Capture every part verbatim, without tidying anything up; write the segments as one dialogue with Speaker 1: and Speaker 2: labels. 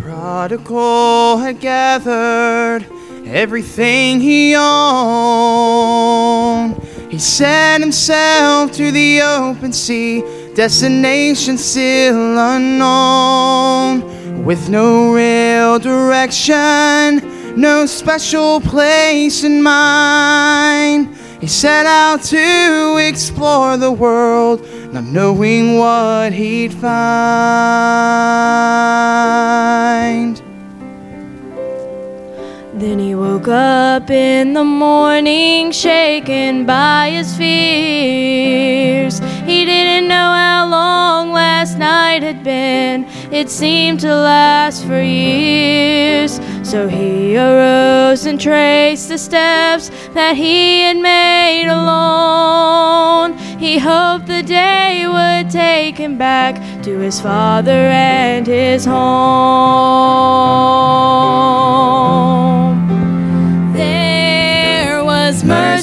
Speaker 1: prodigal had gathered everything he owned. He set himself to the open sea, destination still unknown. With no real direction, no special place in mind, he set out to explore the world, not knowing what he'd find.
Speaker 2: Then he woke up in the morning, shaken by his fears. He didn't know how long last night had been. It seemed to last for years. So he arose and traced the steps that he had made alone. He hoped the day would take him back to his father and his home. There was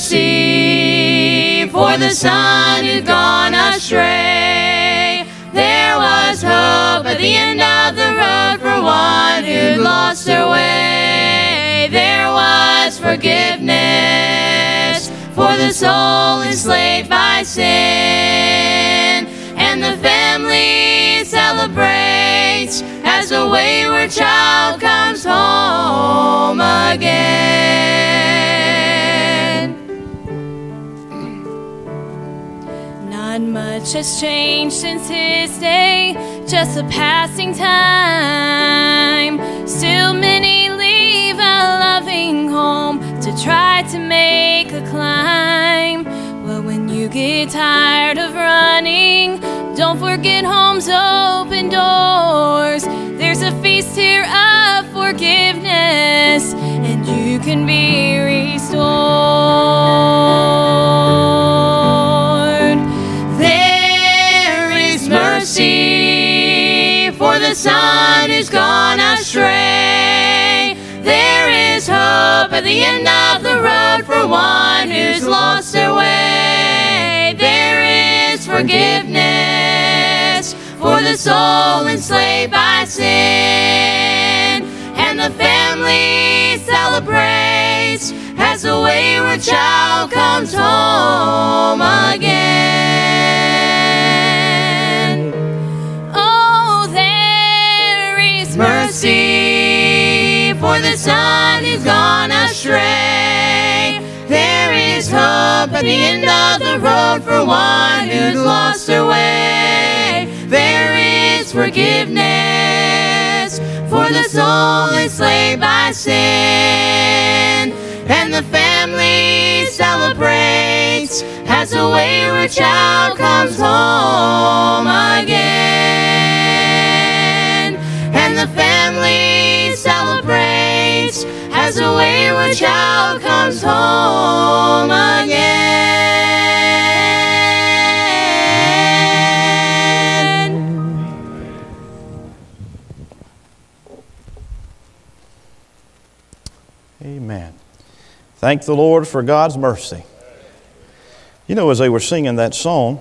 Speaker 2: mercy for the son who'd gone astray. There was hope at the end of the road for one who'd lost their way. There was forgiveness for the soul enslaved by sin. And the family celebrates as a wayward child comes home again. Not much has changed since his day, just a passing time. Still many leave a loving home to try to make a climb. Well, when you get tired of running, don't forget home's open doors. There's a feast here of forgiveness, and you can be restored. There is mercy for the son who's gone astray. There is hope at the end of the road for one who's lost their way. There is forgiveness for the soul enslaved by sin. And the family celebrates as a wayward child comes home again. Oh, there is mercy for the son who's gone astray. There is hope at the end of the road for one who's lost their way. There is forgiveness for the soul enslaved by sin. And the family celebrates as a wayward child comes home again. And the family celebrates as a wayward child comes home again.
Speaker 3: Amen. Thank the Lord for God's mercy. You know, as they were singing that song,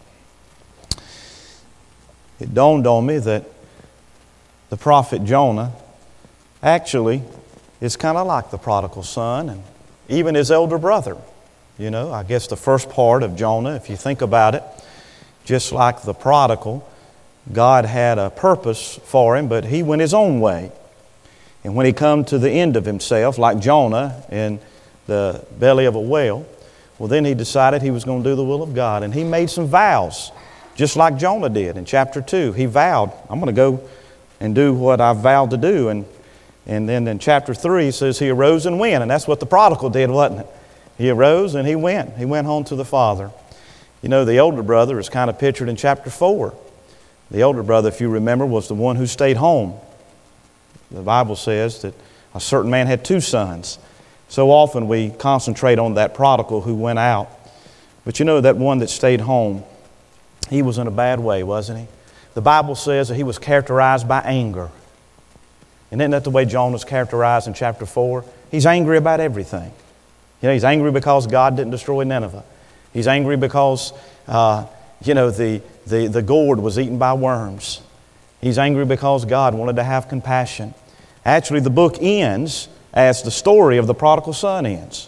Speaker 3: it dawned on me that the prophet Jonah actually is kind of like the prodigal son and even his elder brother. You know, I guess the first part of Jonah, if you think about it, just like the prodigal, God had a purpose for him, but he went his own way. And when he come to the end of himself, like Jonah in the belly of a whale, well, then he decided he was going to do the will of God. And he made some vows, just like Jonah did in chapter two. He vowed, I'm going to go and do what I vowed to do. And and then in chapter three, it says he arose and went. And that's what the prodigal did, wasn't it? He arose and he went. He went home to the Father. You know, the older brother is kind of pictured in chapter four. The older brother, if you remember, was the one who stayed home. The Bible says that a certain man had two sons. So often we concentrate on that prodigal who went out. But you know, that one that stayed home, he was in a bad way, wasn't he? The Bible says that he was characterized by anger. And isn't that the way Jonah was characterized in chapter four? He's angry about everything. You know, he's angry because God didn't destroy Nineveh. He's angry because, uh, you know, the, the, the gourd was eaten by worms. He's angry because God wanted to have compassion. Actually, the book ends as the story of the prodigal son ends.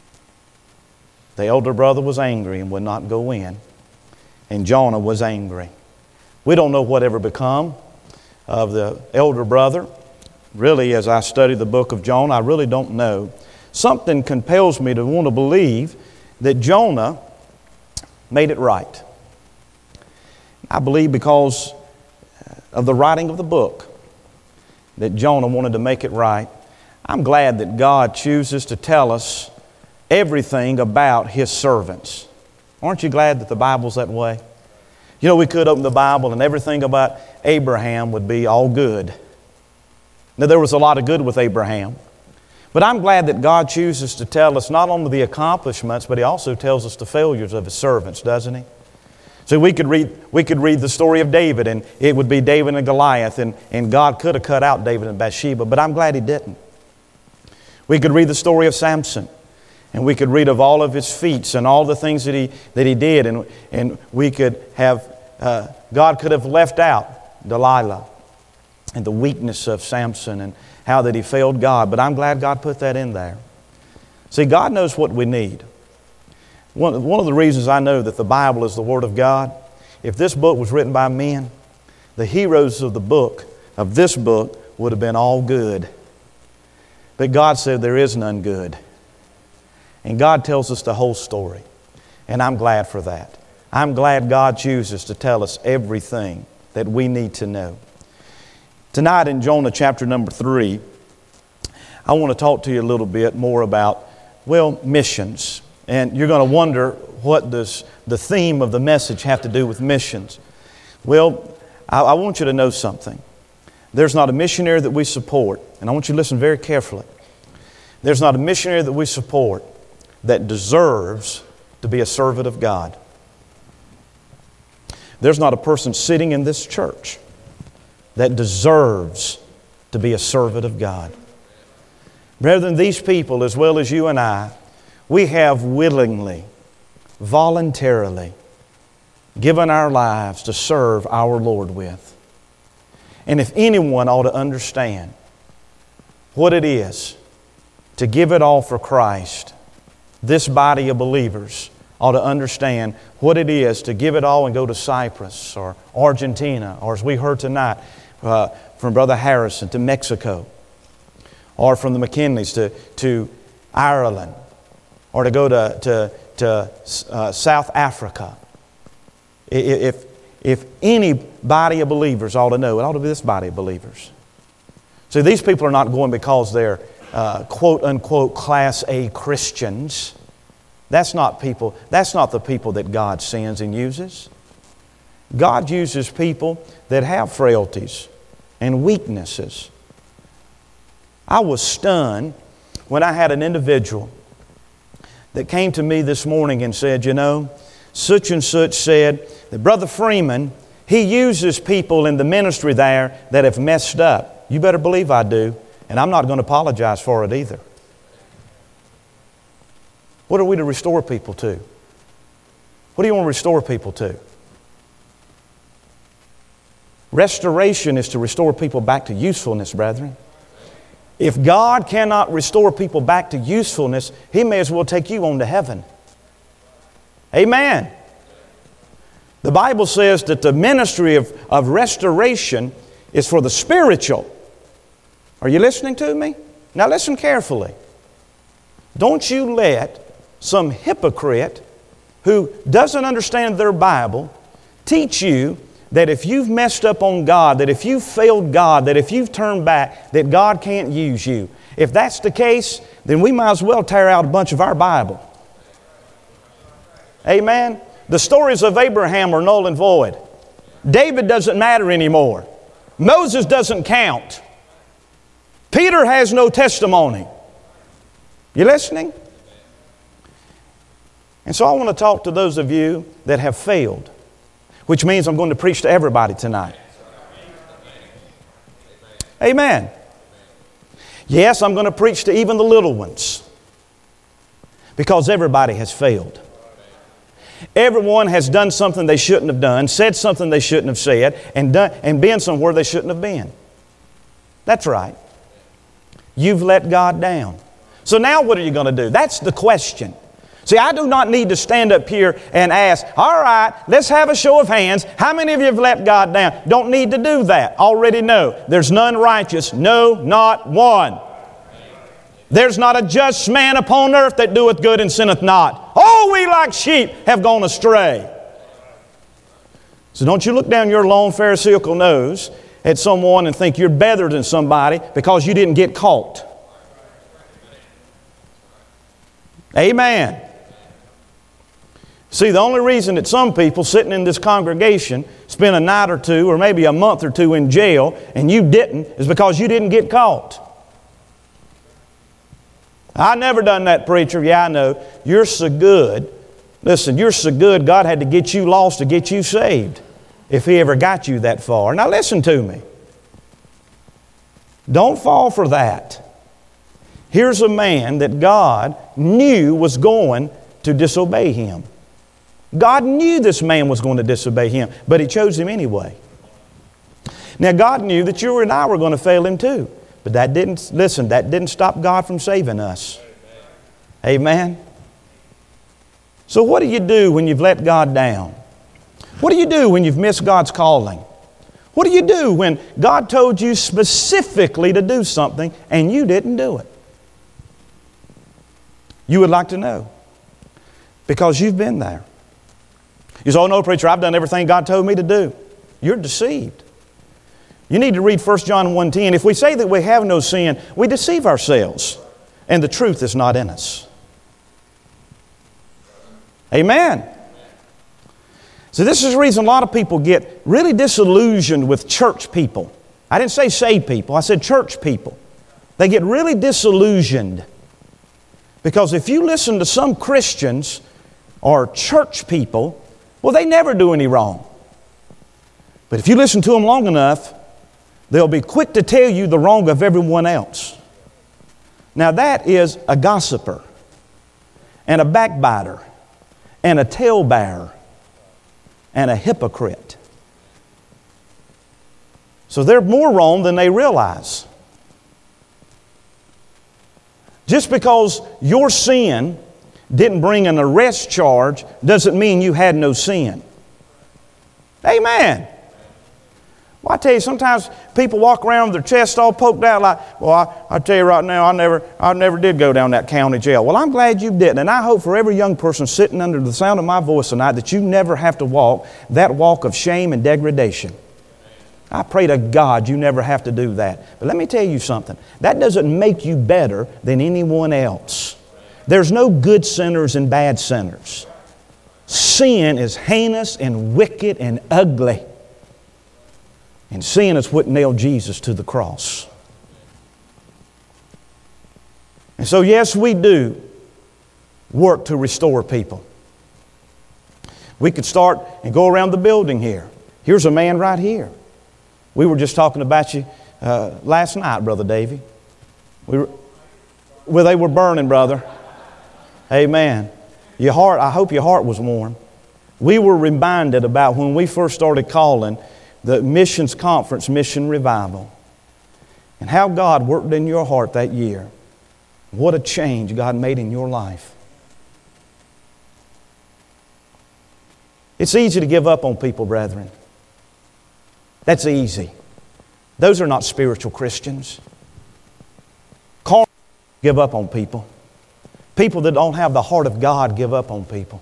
Speaker 3: The elder brother was angry and would not go in. And Jonah was angry. We don't know whatever become of the elder brother. Really, as I study the book of Jonah, I really don't know. Something compels me to want to believe that Jonah made it right. I believe because of the writing of the book that Jonah wanted to make it right. I'm glad that God chooses to tell us everything about His servants. Aren't you glad that the Bible's that way? You know, we could open the Bible and everything about Abraham would be all good. Now, there was a lot of good with Abraham. But I'm glad that God chooses to tell us not only the accomplishments, but He also tells us the failures of His servants, doesn't He? So we could read we could read the story of David, and it would be David and Goliath, and, and God could have cut out David and Bathsheba, but I'm glad He didn't. We could read the story of Samson, and we could read of all of his feats and all the things that he that he did, and, and we could have, uh, God could have left out Delilah and the weakness of Samson and how that he failed God, but I'm glad God put that in there. See, God knows what we need. One, one of the reasons I know that the Bible is the Word of God, if this book was written by men, the heroes of the book, of this book, would have been all good. But God said there is none good. And God tells us the whole story. And I'm glad for that. I'm glad God chooses to tell us everything that we need to know. Tonight in Jonah chapter number three, I want to talk to you a little bit more about, well, missions. And you're going to wonder, what does the theme of the message have to do with missions? Well, I, I want you to know something. There's not a missionary that we support, and I want you to listen very carefully. There's not a missionary that we support that deserves to be a servant of God. There's not a person sitting in this church that deserves to be a servant of God. Brethren, these people, as well as you and I, we have willingly, voluntarily given our lives to serve our Lord with. And if anyone ought to understand what it is to give it all for Christ, this body of believers ought to understand what it is to give it all and go to Cyprus or Argentina, or as we heard tonight uh, from Brother Harrison, to Mexico, or from the McKinleys to, to Ireland, or to go to, to, to uh, South Africa. If, if any body of believers ought to know, it ought to be this body of believers. See, these people are not going because they're uh, quote-unquote Class A Christians. That's not people, that's not the people that God sends and uses. God uses people that have frailties and weaknesses. I was stunned when I had an individual that came to me this morning and said, you know, such and such said that Brother Freeman, he uses people in the ministry there that have messed up. You better believe I do, and I'm not going to apologize for it either. What are we to restore people to? What do you want to restore people to? Restoration is to restore people back to usefulness, brethren. If God cannot restore people back to usefulness, He may as well take you on to heaven. Amen. The Bible says that the ministry of, of restoration is for the spiritual. Are you listening to me? Now listen carefully. Don't you let some hypocrite who doesn't understand their Bible teach you that if you've messed up on God, that if you've failed God, that if you've turned back, that God can't use you. If that's the case, then we might as well tear out a bunch of our Bible. Amen? The stories of Abraham are null and void. David doesn't matter anymore. Moses doesn't count. Peter has no testimony. You listening? And so I want to talk to those of you that have failed, which means I'm going to preach to everybody tonight. Amen. Yes, I'm going to preach to even the little ones, because everybody has failed. Everyone has done something they shouldn't have done, said something they shouldn't have said, and, done, and been somewhere they shouldn't have been. That's right. You've let God down. So now what are you going to do? That's the question. See, I do not need to stand up here and ask, all right, let's have a show of hands. How many of you have let God down? Don't need to do that. Already know. There's none righteous. No, not one. There's not a just man upon earth that doeth good and sinneth not. All we like sheep have gone astray. So don't you look down your long pharisaical nose at someone and think you're better than somebody because you didn't get caught. Amen. See, the only reason that some people sitting in this congregation spend a night or two or maybe a month or two in jail and you didn't is because you didn't get caught. I never done that, preacher. Yeah, I know. You're so good. Listen, you're so good, God had to get you lost to get you saved, if He ever got you that far. Now listen to me. Don't fall for that. Here's a man that God knew was going to disobey Him. God knew this man was going to disobey Him, but He chose him anyway. Now God knew that you and I were going to fail Him too. But that didn't, listen, that didn't stop God from saving us. Amen? So what do you do when you've let God down? What do you do when you've missed God's calling? What do you do when God told you specifically to do something and you didn't do it? You would like to know. Because you've been there. You say, oh no, preacher, I've done everything God told me to do. You're deceived. You need to read First John one ten. If we say that we have no sin, we deceive ourselves, and the truth is not in us. Amen. So this is the reason a lot of people get really disillusioned with church people. I didn't say saved people, I said church people. They get really disillusioned. Because if you listen to some Christians or church people, well, they never do any wrong. But if you listen to them long enough, they'll be quick to tell you the wrong of everyone else. Now that is a gossiper, and a backbiter, and a talebearer, and a hypocrite. So they're more wrong than they realize. Just because your sin didn't bring an arrest charge doesn't mean you had no sin. Amen. Well, I tell you, sometimes people walk around with their chest all poked out like, well, I, I tell you right now, I never, I never did go down that county jail. Well, I'm glad you didn't. And I hope for every young person sitting under the sound of my voice tonight that you never have to walk that walk of shame and degradation. I pray to God you never have to do that. But let me tell you something. That doesn't make you better than anyone else. There's no good sinners and bad sinners. Sin is heinous and wicked and ugly. And sin is what nailed Jesus to the cross. And so, yes, we do work to restore people. We could start and go around the building here. Here's a man right here. We were just talking about you uh, last night, Brother Davy. We were, well, they were burning, brother. Amen. Your heart, I hope your heart was warm. We were reminded about when we first started calling the missions conference, Mission Revival, and how God worked in your heart that year. What a change God made in your life. It's easy to give up on people, brethren. That's easy. Those are not spiritual Christians. Carnal give up on people. People that don't have the heart of God give up on people.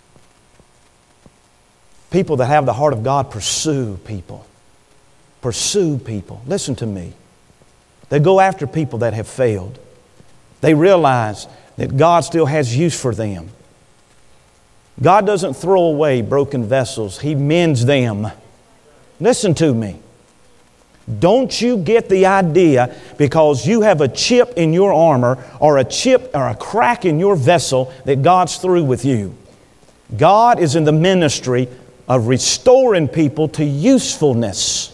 Speaker 3: People that have the heart of God pursue people. Pursue people. Listen to me. They go after people that have failed. They realize that God still has use for them. God doesn't throw away broken vessels. He mends them. Listen to me. Don't you get the idea because you have a chip in your armor or a chip or a crack in your vessel that God's through with you. God is in the ministry of restoring people to usefulness.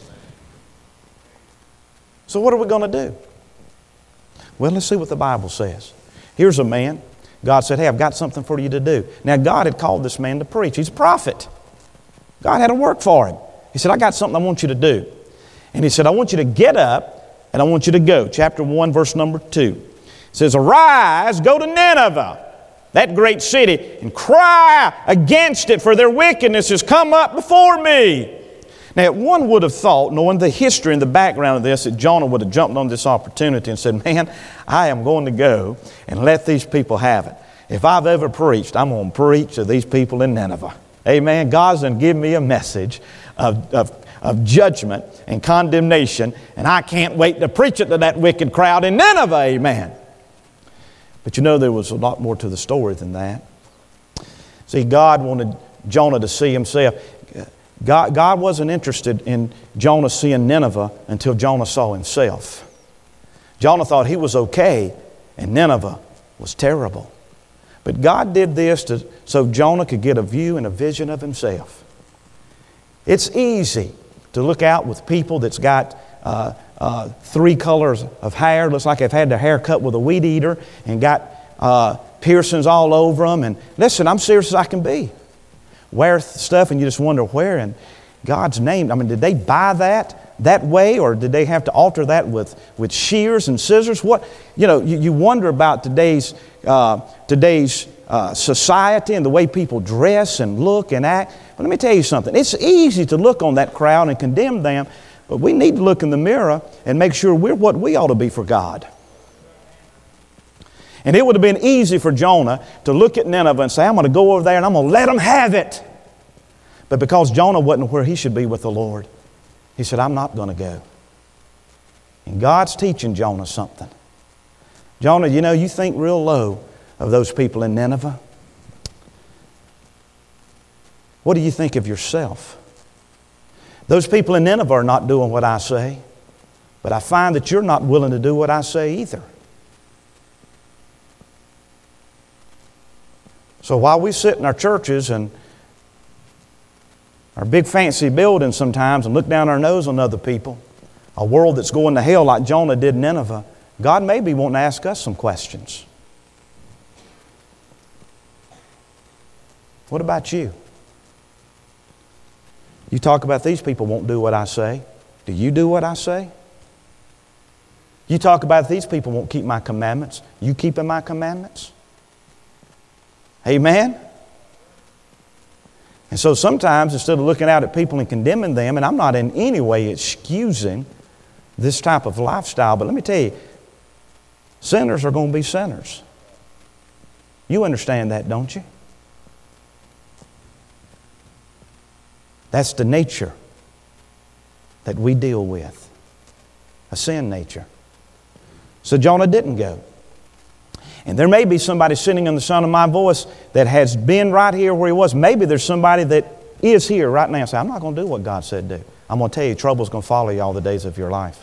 Speaker 3: So what are we going to do? Well, let's see what the Bible says. Here's a man. God said, hey, I've got something for you to do. Now, God had called this man to preach. He's a prophet. God had to work for him. He said, I got something I want you to do. And he said, I want you to get up and I want you to go. Chapter one, verse number two. It says, arise, go to Nineveh, that great city, and cry against it, for their wickedness has come up before me. Now, one would have thought, knowing the history and the background of this, that Jonah would have jumped on this opportunity and said, man, I am going to go and let these people have it. If I've ever preached, I'm going to preach to these people in Nineveh. Amen. God's going to give me a message of, of, of judgment and condemnation, and I can't wait to preach it to that wicked crowd in Nineveh. Amen. But you know, there was a lot more to the story than that. See, God wanted Jonah to see himself. God, God wasn't interested in Jonah seeing Nineveh until Jonah saw himself. Jonah thought he was okay, and Nineveh was terrible. But God did this to, so Jonah could get a view and a vision of himself. It's easy to look out with people that's got uh, uh, three colors of hair. Looks like they've had their hair cut with a weed eater and got uh, piercings all over them. And listen, I'm serious as I can be. Wear stuff and you just wonder where in God's name. I mean, did they buy that that way, or did they have to alter that with, with shears and scissors? What, you know, you, you wonder about today's uh, today's uh, society and the way people dress and look and act. But let me tell you something. It's easy to look on that crowd and condemn them, but we need to look in the mirror and make sure we're what we ought to be for God. And it would have been easy for Jonah to look at Nineveh and say, I'm going to go over there and I'm going to let them have it. But because Jonah wasn't where he should be with the Lord, he said, I'm not going to go. And God's teaching Jonah something. Jonah, you know, you think real low of those people in Nineveh. What do you think of yourself? Those people in Nineveh are not doing what I say, but I find that you're not willing to do what I say either. So while we sit in our churches and our big fancy buildings sometimes and look down our nose on other people, a world that's going to hell like Jonah did Nineveh, God may be wanting to ask us some questions. What about you? You talk about these people won't do what I say. Do you do what I say? You talk about these people won't keep my commandments. You keeping my commandments? Amen? And so sometimes instead of looking out at people and condemning them, and I'm not in any way excusing this type of lifestyle, but let me tell you, sinners are going to be sinners. You understand that, don't you? That's the nature that we deal with, a sin nature. So Jonah didn't go. And there may be somebody sitting in the sound of my voice that has been right here where he was. Maybe there's somebody that is here right now and say, I'm not going to do what God said do. I'm going to tell you, trouble's going to follow you all the days of your life.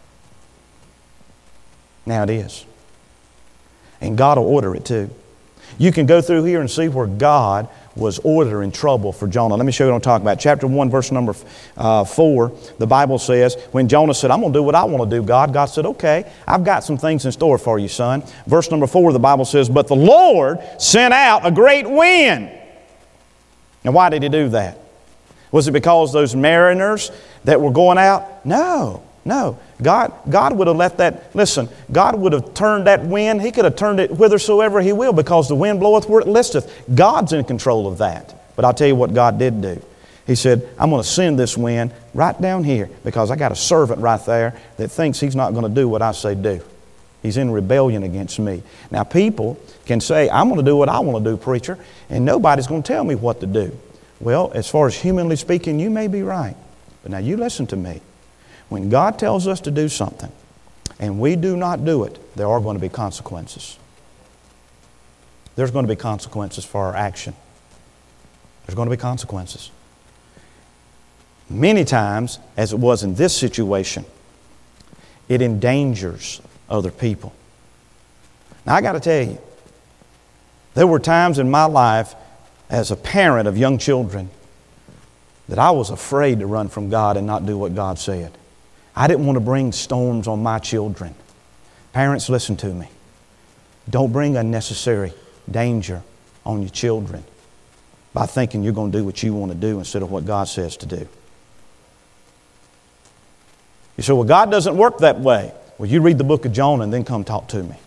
Speaker 3: Now it is. And God will order it too. You can go through here and see where God was ordering trouble for Jonah. Let me show you what I'm talking about. Chapter one, verse number uh, four, the Bible says, when Jonah said, I'm going to do what I want to do, God, God said, okay, I've got some things in store for you, son. Verse number four, the Bible says, but the Lord sent out a great wind. Now, why did He do that? Was it because those mariners that were going out? No. No, God, God would have let that, listen, God would have turned that wind, He could have turned it whithersoever He will, because the wind bloweth where it listeth. God's in control of that. But I'll tell you what God did do. He said, I'm going to send this wind right down here, because I got a servant right there that thinks he's not going to do what I say do. He's in rebellion against me. Now people can say, I'm going to do what I want to do, preacher, and nobody's going to tell me what to do. Well, as far as humanly speaking, you may be right. But now you listen to me. When God tells us to do something and we do not do it, there are going to be consequences. There's going to be consequences for our action. There's going to be consequences. Many times, as it was in this situation, it endangers other people. Now, I got to tell you, there were times in my life as a parent of young children that I was afraid to run from God and not do what God said. I didn't want to bring storms on my children. Parents, listen to me. Don't bring unnecessary danger on your children by thinking you're going to do what you want to do instead of what God says to do. You say, well, God doesn't work that way. Well, you read the book of Jonah and then come talk to me.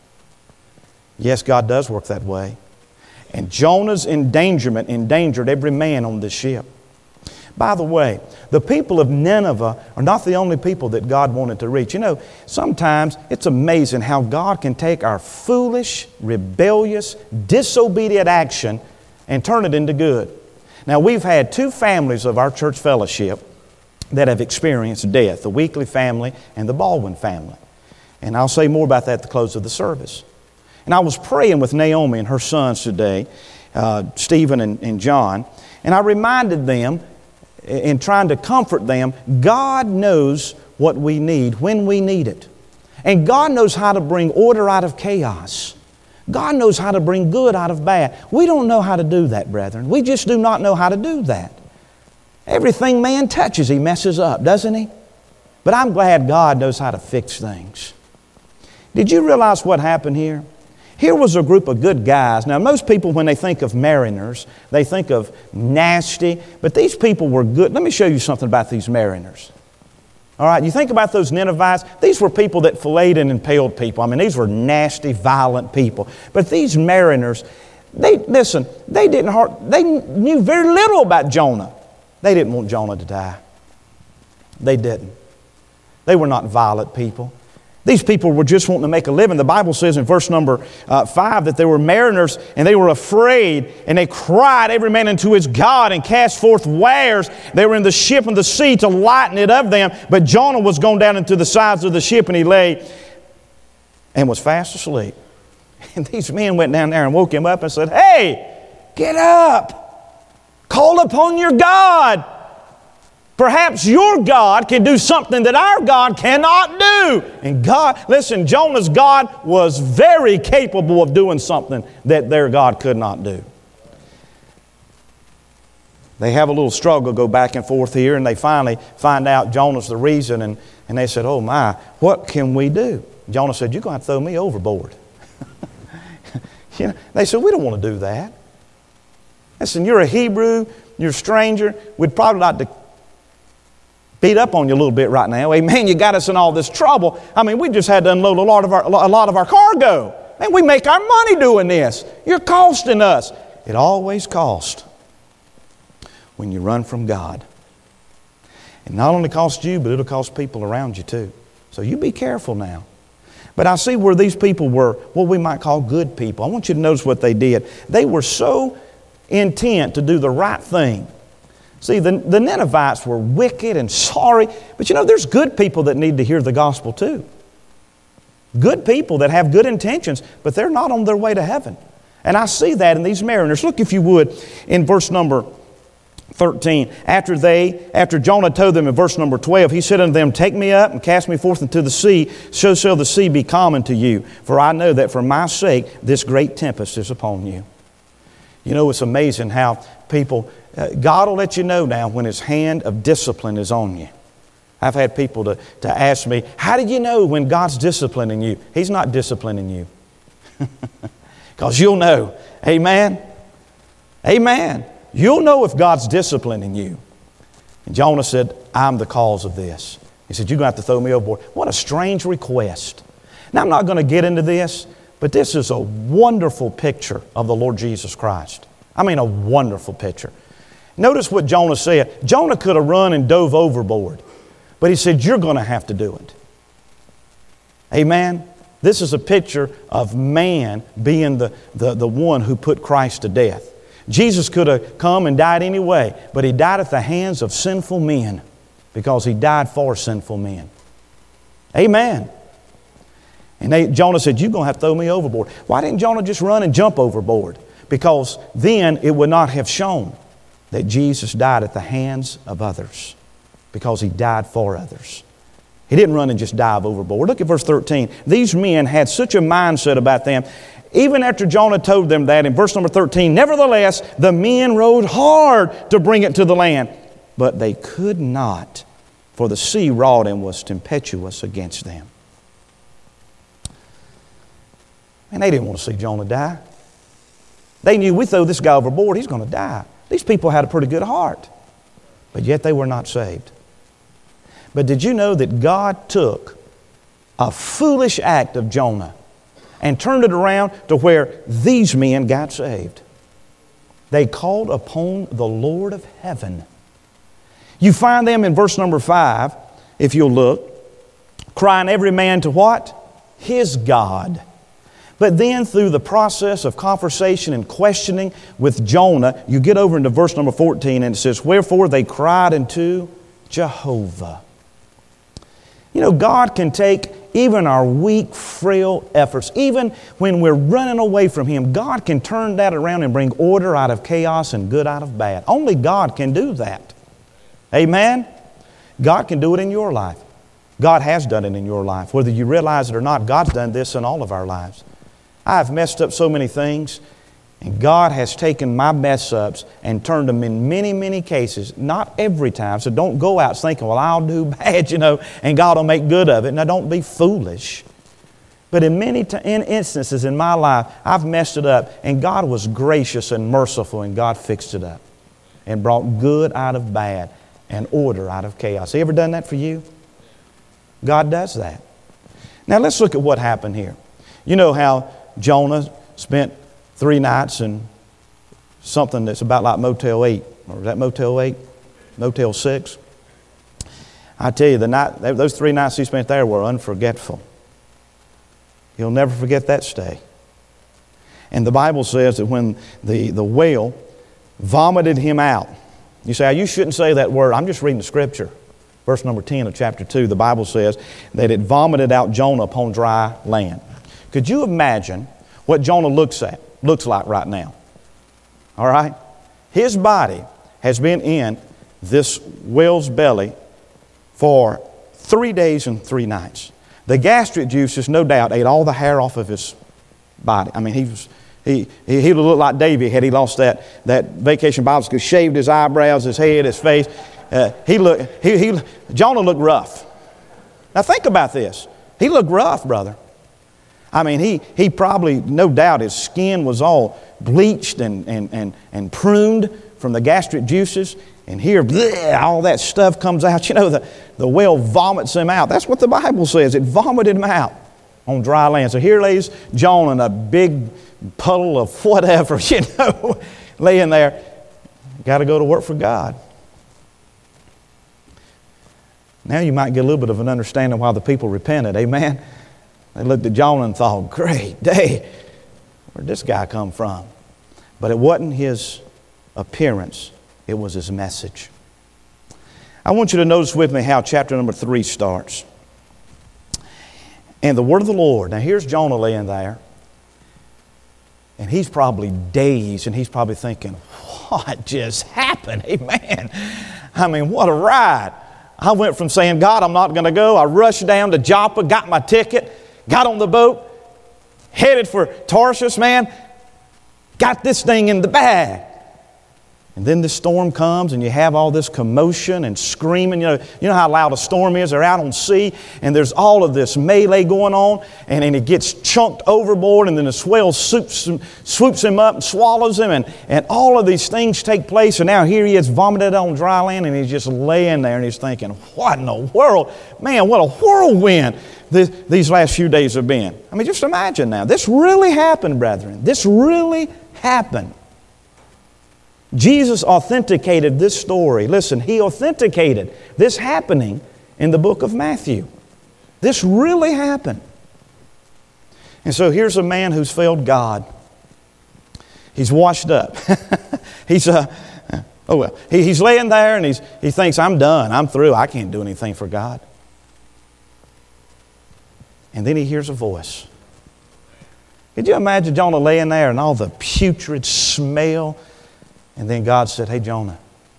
Speaker 3: Yes, God does work that way. And Jonah's endangerment endangered every man on this ship. By the way, the people of Nineveh are not the only people that God wanted to reach. You know, sometimes it's amazing how God can take our foolish, rebellious, disobedient action and turn it into good. Now, we've had two families of our church fellowship that have experienced death, the Weekly family and the Baldwin family. And I'll say more about that at the close of the service. And I was praying with Naomi and her sons today, uh, Stephen and, and John, and I reminded them, in trying to comfort them, God knows what we need when we need it. And God knows how to bring order out of chaos. God knows how to bring good out of bad. We don't know how to do that, brethren. We just do not know how to do that. Everything man touches, he messes up, doesn't he? But I'm glad God knows how to fix things. Did you realize what happened here? Here was a group of good guys. Now, most people, when they think of mariners, they think of nasty, but these people were good. Let me show you something about these mariners. All right, you think about those Ninevites, these were people that filleted and impaled people. I mean, these were nasty, violent people. But these mariners, they, listen, they didn't, hard, they knew very little about Jonah. They didn't want Jonah to die. They didn't. They were not violent people. These people were just wanting to make a living. The Bible says in verse number uh, five that they were mariners and they were afraid and they cried every man unto his God and cast forth wares. They were in the ship and the sea to lighten it of them. But Jonah was gone down into the sides of the ship and he lay and was fast asleep. And these men went down there and woke him up and said, "Hey, get up. Call upon your God. Perhaps your God can do something that our God cannot do." And God, listen, Jonah's God was very capable of doing something that their God could not do. They have a little struggle, go back and forth here, and they finally find out Jonah's the reason, and, and they said, "Oh my, what can we do?" Jonah said, "You're going to have to throw me overboard." You know, they said, "We don't want to do that. Listen, you're a Hebrew, you're a stranger, we'd probably like to beat up on you a little bit right now. Amen. You got us in all this trouble. I mean, we just had to unload a lot of our, a lot of our cargo. And we make our money doing this. You're costing us. It always costs when you run from God. It not only costs you, but it'll cost people around you too. So you be careful now. But I see where these people were what we might call good people. I want you to notice what they did. They were so intent to do the right thing. See, the, the Ninevites were wicked and sorry, but you know, there's good people that need to hear the gospel too. Good people that have good intentions, but they're not on their way to heaven. And I see that in these mariners. Look, if you would, in verse number thirteen. After they, after Jonah told them in verse number twelve, he said unto them, "Take me up and cast me forth into the sea, so shall the sea be calm unto you. For I know that for my sake this great tempest is upon you." You know, it's amazing how people... Uh, God will let you know now when His hand of discipline is on you. I've had people to, to ask me, "How do you know when God's disciplining you?" He's not disciplining you. Because you'll know. Amen? Amen. You'll know if God's disciplining you. And Jonah said, "I'm the cause of this." He said, "You're going to have to throw me overboard." What a strange request. Now, I'm not going to get into this, but this is a wonderful picture of the Lord Jesus Christ. I mean, a wonderful picture. Notice what Jonah said. Jonah could have run and dove overboard. But he said, "You're going to have to do it." Amen? This is a picture of man being the, the, the one who put Christ to death. Jesus could have come and died anyway, but He died at the hands of sinful men because He died for sinful men. Amen? And they, Jonah said, "You're going to have to throw me overboard." Why didn't Jonah just run and jump overboard? Because then it would not have shown that Jesus died at the hands of others because He died for others. He didn't run and just dive overboard. Look at verse thirteen. These men had such a mindset about them. Even after Jonah told them that in verse number thirteen, "Nevertheless, the men rowed hard to bring it to the land, but they could not, for the sea wrought and was tempestuous against them." And they didn't want to see Jonah die. They knew, we throw this guy overboard, he's going to die. These people had a pretty good heart, but yet they were not saved. But did you know that God took a foolish act of Jonah and turned it around to where these men got saved? They called upon the Lord of heaven. You find them in verse number five, if you'll look, crying every man to what? His God. But then through the process of conversation and questioning with Jonah, you get over into verse number fourteen and it says, wherefore they cried unto Jehovah. You know, God can take even our weak, frail efforts, even when we're running away from Him, God can turn that around and bring order out of chaos and good out of bad. Only God can do that. Amen? God can do it in your life. God has done it in your life. Whether you realize it or not, God's done this in all of our lives. I've messed up so many things, and God has taken my mess-ups and turned them in many, many cases. Not every time, so don't go out thinking, well, I'll do bad, you know, and God will make good of it. Now, don't be foolish. But in many t- in instances in my life, I've messed it up, and God was gracious and merciful, and God fixed it up and brought good out of bad and order out of chaos. Have you ever done that for you? God does that. Now, let's look at what happened here. You know how Jonah spent three nights in something that's about like Motel eight. Or is that Motel eight? Motel six? I tell you, the night, those three nights he spent there were unforgettable. He'll never forget that stay. And the Bible says that when the, the whale vomited him out, you say, you shouldn't say that word. I'm just reading the Scripture. Verse number ten of chapter two, the Bible says that it vomited out Jonah upon dry land. Could you imagine what Jonah looks at, looks like right now? All right? His body has been in this whale's belly for three days and three nights. The gastric juices, no doubt, ate all the hair off of his body. I mean, he was he he, he would look like Davy had he lost that that vacation Bible school, shaved his eyebrows, his head, his face. Uh, he looked he he Jonah looked rough. Now think about this. He looked rough, brother. I mean, he he probably, no doubt, his skin was all bleached and and and, and pruned from the gastric juices. And here, bleh, all that stuff comes out. You know, the, the whale vomits him out. That's what the Bible says. It vomited him out on dry land. So here lays Jonah in a big puddle of whatever, you know, laying there. Got to go to work for God. Now you might get a little bit of an understanding why the people repented. Amen? They looked at Jonah and thought, great day. Where'd this guy come from? But it wasn't his appearance. It was his message. I want you to notice with me how chapter number three starts. And the word of the Lord. Now here's Jonah laying there. And he's probably dazed and he's probably thinking, what just happened? Amen. I mean, what a ride. I went from saying, God, I'm not going to go. I rushed down to Joppa, got my ticket, got on the boat, headed for Tarshish, man. Got this thing in the bag. And then the storm comes and you have all this commotion and screaming. You know, you know how loud a storm is? They're out on sea and there's all of this melee going on and, and it gets chunked overboard and then the swell swoops, swoops him up and swallows him and, and all of these things take place and now here he is vomited on dry land and he's just laying there and he's thinking, what in the world? Man, what a whirlwind this, these last few days have been. I mean, just imagine now. This really happened, brethren. This really happened. Jesus authenticated this story. Listen, He authenticated this happening in the book of Matthew. This really happened. And so here's a man who's failed God. He's washed up. he's uh, oh well. He, he's laying there and he's he thinks, I'm done. I'm through. I can't do anything for God. And then he hears a voice. Could you imagine Jonah laying there and all the putrid smell? And then God said, hey, Jonah,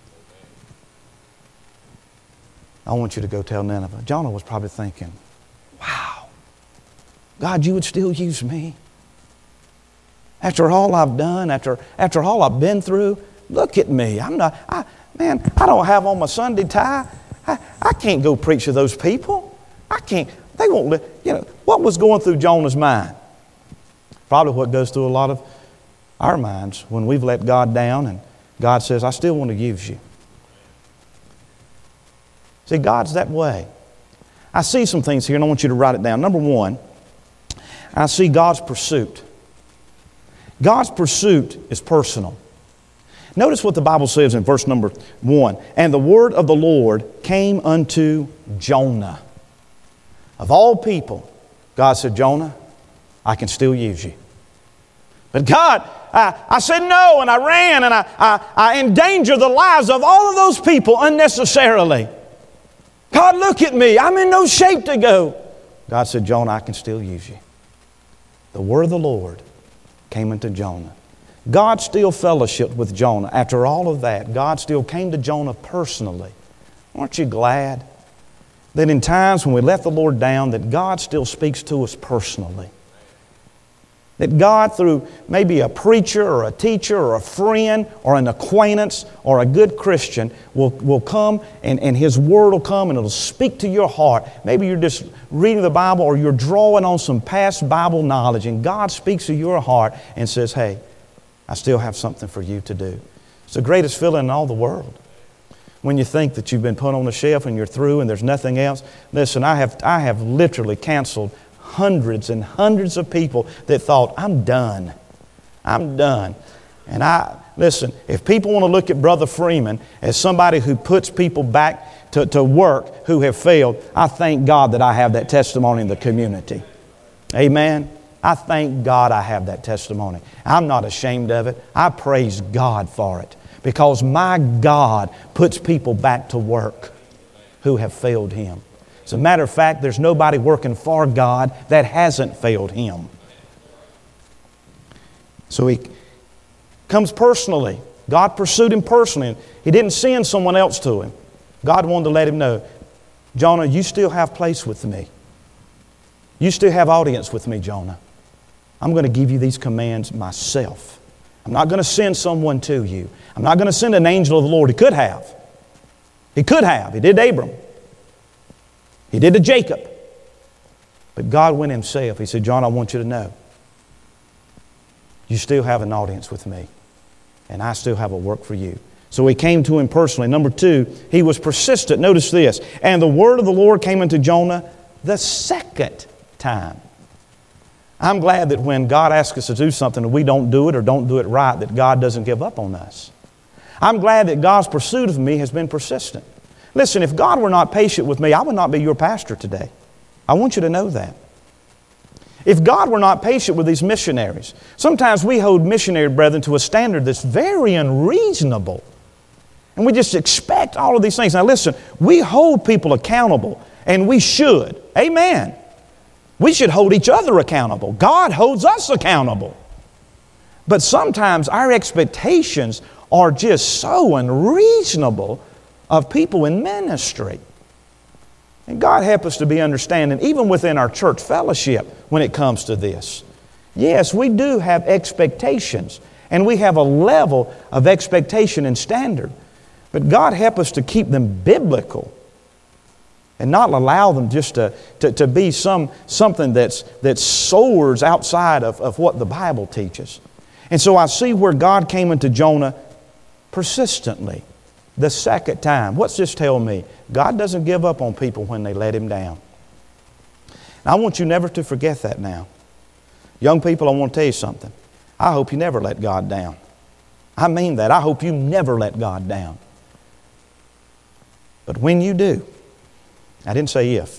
Speaker 3: I want you to go tell Nineveh. Jonah was probably thinking, wow, God, you would still use me? After all I've done, after, after all I've been through, look at me. I'm not, I, man, I don't have on my Sunday tie. I, I can't go preach to those people. I can't, they won't, li-. You know, what was going through Jonah's mind? Probably what goes through a lot of our minds when we've let God down and God says, I still want to use you. See, God's that way. I see some things here and I want you to write it down. Number one, I see God's pursuit. God's pursuit is personal. Notice what the Bible says in verse number one. And the word of the Lord came unto Jonah. Of all people, God said, Jonah, I can still use you. But God, I, I said no, and I ran, and I, I, I endangered the lives of all of those people unnecessarily. God, look at me. I'm in no shape to go. God said, Jonah, I can still use you. The word of the Lord came unto Jonah. God still fellowshiped with Jonah. After all of that, God still came to Jonah personally. Aren't you glad that in times when we let the Lord down, that God still speaks to us personally? That God, through maybe a preacher or a teacher or a friend or an acquaintance or a good Christian, will, will come and, and His Word will come and it'll speak to your heart. Maybe you're just reading the Bible or you're drawing on some past Bible knowledge and God speaks to your heart and says, hey, I still have something for you to do. It's the greatest feeling in all the world. When you think that you've been put on the shelf and you're through and there's nothing else. Listen, I have, I have literally canceled hundreds and hundreds of people that thought, I'm done. I'm done. And I, listen, if people want to look at Brother Freeman as somebody who puts people back to, to work who have failed, I thank God that I have that testimony in the community. Amen. I thank God I have that testimony. I'm not ashamed of it. I praise God for it because my God puts people back to work who have failed Him. As a matter of fact, there's nobody working for God that hasn't failed Him. So He comes personally. God pursued him personally. He didn't send someone else to him. God wanted to let him know, Jonah, you still have place with me. You still have audience with me, Jonah. I'm going to give you these commands myself. I'm not going to send someone to you. I'm not going to send an angel of the Lord. He could have. He could have. He did to Abram. He did to Jacob. But God went Himself. He said, John, I want you to know, you still have an audience with me. And I still have a work for you. So He came to him personally. Number two, He was persistent. Notice this. And the word of the Lord came unto Jonah the second time. I'm glad that when God asks us to do something and we don't do it or don't do it right, that God doesn't give up on us. I'm glad that God's pursuit of me has been persistent. Listen, if God were not patient with me, I would not be your pastor today. I want you to know that. If God were not patient with these missionaries, sometimes we hold missionary brethren to a standard that's very unreasonable. And we just expect all of these things. Now listen, we hold people accountable, and we should. Amen. We should hold each other accountable. God holds us accountable. But sometimes our expectations are just so unreasonable of people in ministry. And God help us to be understanding, even within our church fellowship, when it comes to this. Yes, we do have expectations, and we have a level of expectation and standard. But God help us to keep them biblical and not allow them just to, to, to be some, something that's, that soars outside of, of what the Bible teaches. And so I see where God came into Jonah persistently the second time. What's this tell me? God doesn't give up on people when they let Him down. Now, I want you never to forget that now. Young people, I want to tell you something. I hope you never let God down. I mean that. I hope you never let God down. But when you do, I didn't say if,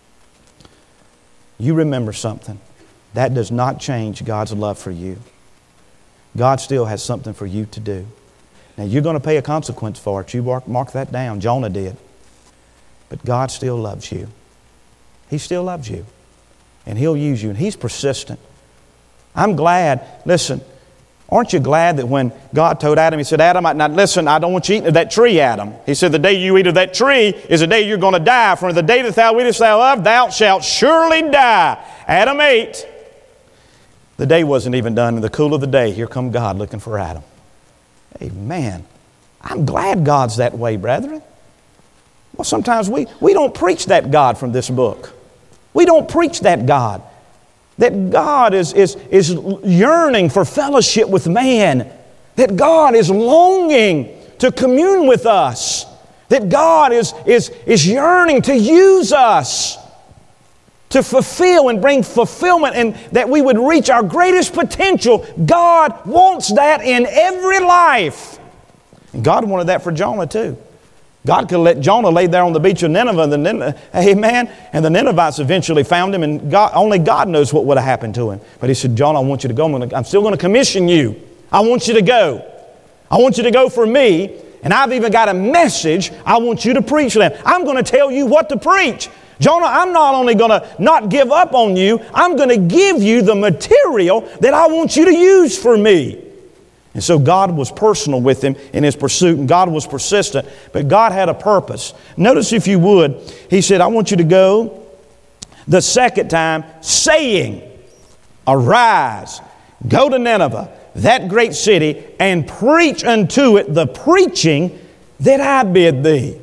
Speaker 3: you remember something. That does not change God's love for you. God still has something for you to do. Now, you're going to pay a consequence for it. You mark, mark that down. Jonah did. But God still loves you. He still loves you. And He'll use you. And He's persistent. I'm glad. Listen, aren't you glad that when God told Adam, He said, Adam, I, now listen, I don't want you eating of that tree, Adam. He said, the day you eat of that tree is the day you're going to die. For the day that thou eatest thereof, thou shalt surely die. Adam ate. The day wasn't even done. In the cool of the day, here come God looking for Adam. Amen. I'm glad God's that way, brethren. Well, sometimes we, we don't preach that God from this book. We don't preach that God. That God is, is, is yearning for fellowship with man. That God is longing to commune with us. That God is, is, is yearning to use us to fulfill and bring fulfillment, and that we would reach our greatest potential. God wants that in every life. And God wanted that for Jonah too. God could let Jonah lay there on the beach of Nineveh, and the Nineveh, amen, and the Ninevites eventually found him, and God, only God knows what would have happened to him. But he said, Jonah, I want you to go. I'm, gonna, I'm still going to commission you. I want you to go. I want you to go for me, and I've even got a message I want you to preach to them. I'm going to tell you what to preach. Jonah, I'm not only going to not give up on you, I'm going to give you the material that I want you to use for me. And so God was personal with him in his pursuit, and God was persistent, but God had a purpose. Notice, if you would, he said, I want you to go the second time, saying, arise, go to Nineveh, that great city, and preach unto it the preaching that I bid thee.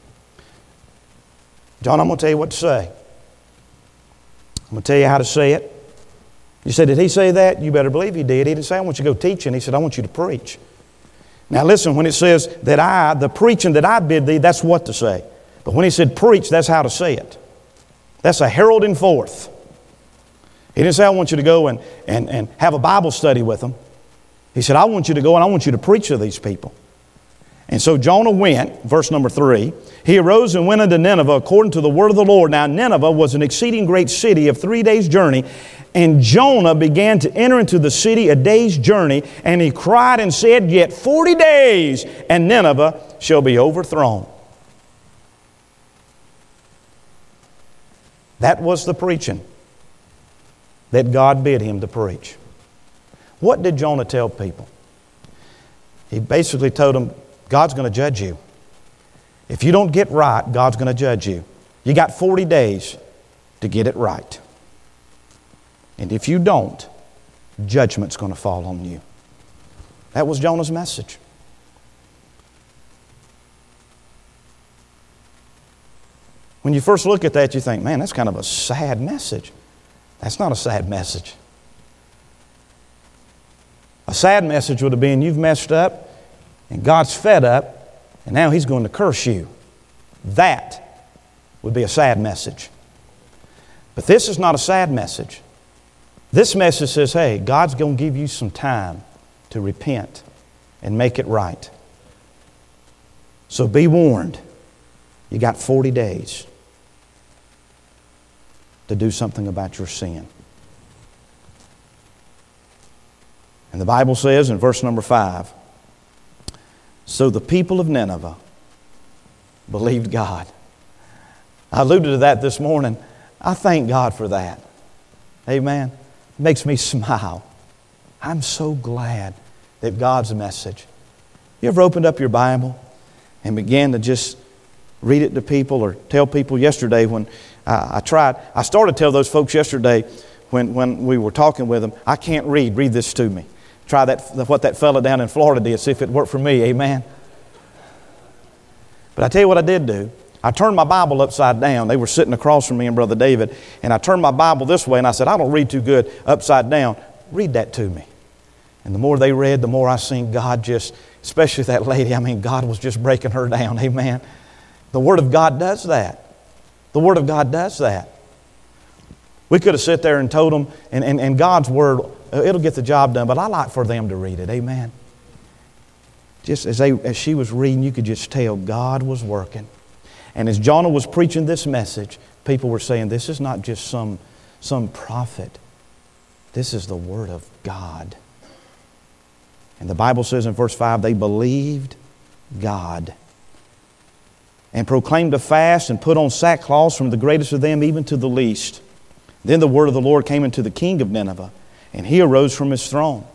Speaker 3: John, I'm going to tell you what to say. I'm going to tell you how to say it. You say, did he say that? You better believe he did. He didn't say, I want you to go teaching. He said, I want you to preach. Now listen, when it says that I, the preaching that I bid thee, that's what to say. But when he said preach, that's how to say it. That's a heralding forth. He didn't say, I want you to go and, and, and have a Bible study with them. He said, I want you to go and I want you to preach to these people. And so Jonah went, verse number three, he arose and went unto Nineveh according to the word of the Lord. Now Nineveh was an exceeding great city of three days' journey. And Jonah began to enter into the city a day's journey. And he cried and said, yet forty days, and Nineveh shall be overthrown. That was the preaching that God bid him to preach. What did Jonah tell people? He basically told them, God's going to judge you. If you don't get right, God's going to judge you. You got forty days to get it right. And if you don't, judgment's going to fall on you. That was Jonah's message. When you first look at that, you think, man, that's kind of a sad message. That's not a sad message. A sad message would have been, you've messed up, and God's fed up, and now He's going to curse you. That would be a sad message. But this is not a sad message. This message says, hey, God's going to give you some time to repent and make it right. So be warned. You got forty days to do something about your sin. And the Bible says in verse number five, so the people of Nineveh believed God. I alluded to that this morning. I thank God for that. Amen. It makes me smile. I'm so glad that God's message. You ever opened up your Bible and began to just read it to people or tell people? Yesterday when I, I tried, I started to tell those folks yesterday when, when we were talking with them, I can't read, read this to me. Try that, what that fella down in Florida did, see if it worked for me, amen? But I tell you what I did do. I turned my Bible upside down. They were sitting across from me and Brother David, and I turned my Bible this way, and I said, I don't read too good upside down. Read that to me. And the more they read, the more I seen God just, especially that lady, I mean, God was just breaking her down, amen? The Word of God does that. The Word of God does that. We could have sat there and told them, and, and, and God's Word, it'll get the job done, but I like for them to read it, amen? Just as, they, as she was reading, you could just tell God was working. And as Jonah was preaching this message, people were saying, this is not just some, some prophet. This is the Word of God. And the Bible says in verse five, they believed God and proclaimed a fast and put on sackcloth from the greatest of them even to the least. Then the word of the Lord came unto the king of Nineveh, and he arose from his throne.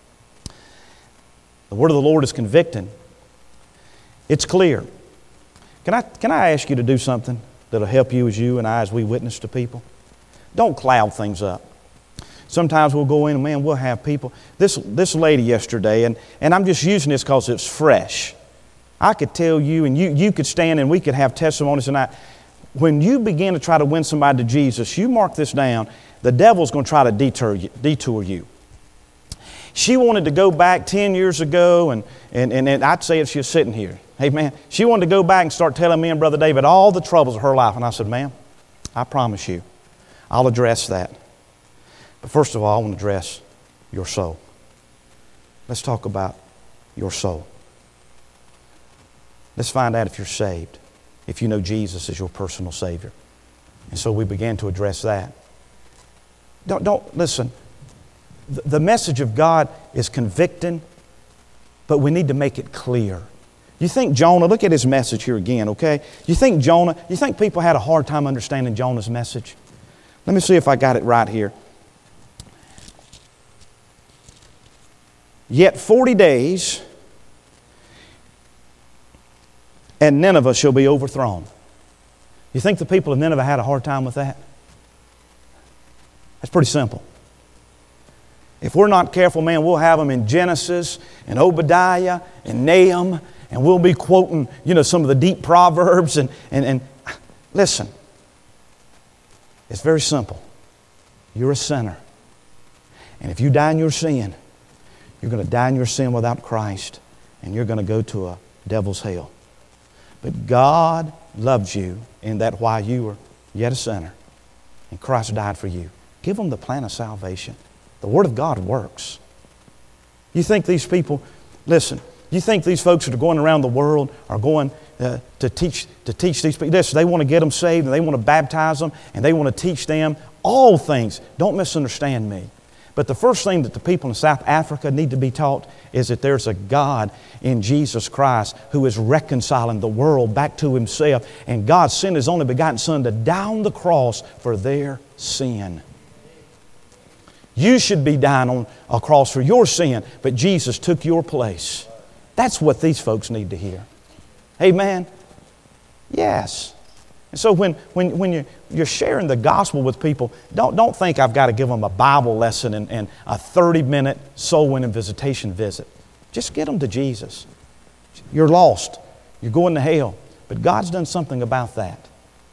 Speaker 3: The word of the Lord is convicting. It's clear. Can I, can I ask you to do something that'll help you as you and I as we witness to people? Don't cloud things up. Sometimes we'll go in and, man, we'll have people. This, this lady yesterday, and, and I'm just using this because it's fresh. I could tell you, and you, you could stand and we could have testimonies tonight. when you begin to try to win somebody to Jesus, you mark this down, the devil's going to try to detour you. Detour you. She wanted to go back ten years ago, and, and, and, and I'd say if she was sitting here, amen. She wanted to go back and start telling me and Brother David all the troubles of her life. And I said, ma'am, I promise you, I'll address that. But first of all, I want to address your soul. Let's talk about your soul. Let's find out if you're saved, if you know Jesus as your personal Savior. And so we began to address that. Don't, don't listen, the, the message of God is convicting, but we need to make it clear. You think Jonah, look at his message here again, okay? You think Jonah, you think people had a hard time understanding Jonah's message? Let me see if I got it right here. Yet forty days, and Nineveh shall be overthrown. You think the people of Nineveh had a hard time with that? That's pretty simple. If we're not careful, man, we'll have them in Genesis and Obadiah and Nahum, and we'll be quoting, you know, some of the deep proverbs. And, and, and listen, it's very simple. You're a sinner. And if you die in your sin, you're going to die in your sin without Christ, and you're going to go to a devil's hell. But God loves you in that while you were yet a sinner, and Christ died for you. Give them the plan of salvation. The Word of God works. You think these people, listen, you think these folks that are going around the world are going uh, to teach to teach these people? Listen, they want to get them saved, and they want to baptize them, and they want to teach them all things. Don't misunderstand me. But the first thing that the people in South Africa need to be taught is that there's a God in Jesus Christ who is reconciling the world back to Himself. And God sent His only begotten Son to die on the cross for their sin. You should be dying on a cross for your sin, but Jesus took your place. That's what these folks need to hear. Amen? Yes. And so when, when, when you're, you're sharing the gospel with people, don't, don't think I've got to give them a Bible lesson and, and a thirty-minute soul-winning visitation visit. Just get them to Jesus. You're lost. You're going to hell. But God's done something about that.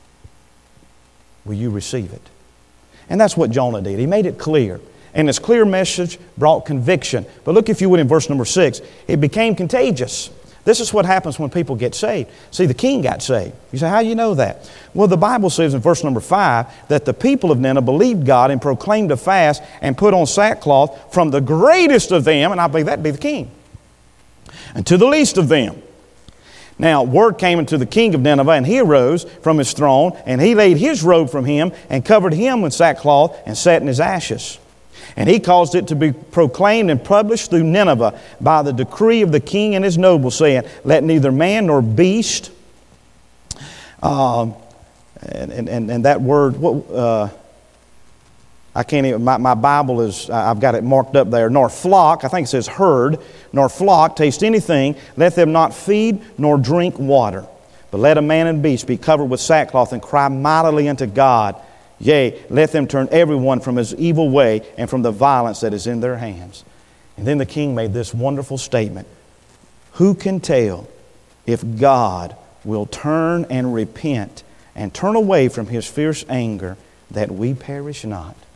Speaker 3: Will you receive it? And that's what Jonah did. He made it clear. And his clear message brought conviction. But look, if you would, in verse number six, it became contagious. This is what happens when people get saved. See, the king got saved. You say, how do you know that? Well, the Bible says in verse number five that the people of Nineveh believed God and proclaimed a fast and put on sackcloth from the greatest of them, and I believe that'd be the king, and to the least of them. Now, word came unto the king of Nineveh, and he arose from his throne, and he laid his robe from him and covered him with sackcloth and sat in his ashes. And he caused it to be proclaimed and published through Nineveh by the decree of the king and his nobles, saying, let neither man nor beast, uh, and, and, and that word, uh, I can't even, my, my Bible is, I've got it marked up there, nor flock, I think it says herd, nor flock taste anything, let them not feed nor drink water. But let a man and beast be covered with sackcloth and cry mightily unto God. Yea, let them turn everyone from his evil way and from the violence that is in their hands. And then the king made this wonderful statement. Who can tell if God will turn and repent and turn away from His fierce anger that we perish not?